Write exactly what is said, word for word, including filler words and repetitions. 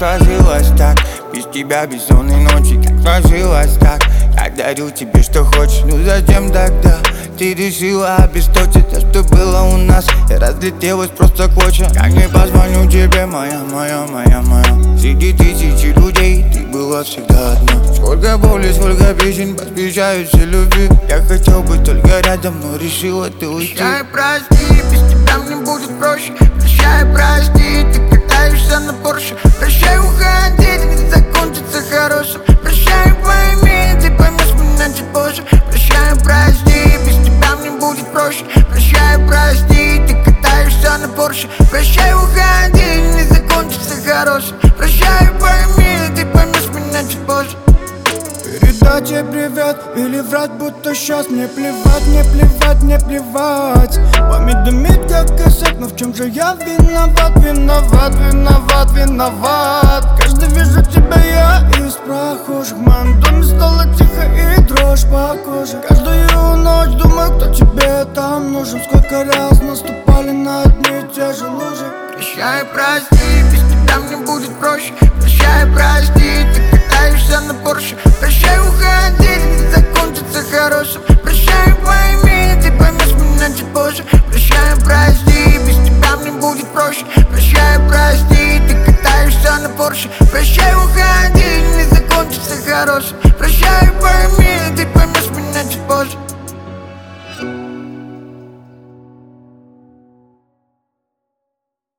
сложилось так? Без тебя бессонные ночи, как сложилось так? Я дарю тебе, что хочешь, ну зачем тогда ты решила обесточить то, что было у нас, и разлетелось просто клочья? Я не позвоню тебе, моя, моя, моя, моя. Среди тысячи людей ты была всегда одна. Сколько боли, сколько песен посвящаются любви. Я хотел быть только рядом, но решила ты уйти. Прощай, прости, без тебя мне будет проще. Прощай, прости, ты катаешься на Порше. Прощай, уходи, не закончится хорошим. Прощай, пойми, ты поймешь меня чуть позже. Прощай, прости, без тебя мне будет проще. Прощай, прости, ты катаешься на Порше. Прощай, уходи, не закончится хорошим. Прощай, пойми, ты поймешь меня чуть позже. Передать ей привет или врать, будто сейчас мне плевать, мне плевать, мне плевать. Память дымит как косяк, но в чем же я виноват, виноват, виноват, виноват. Каждый вижу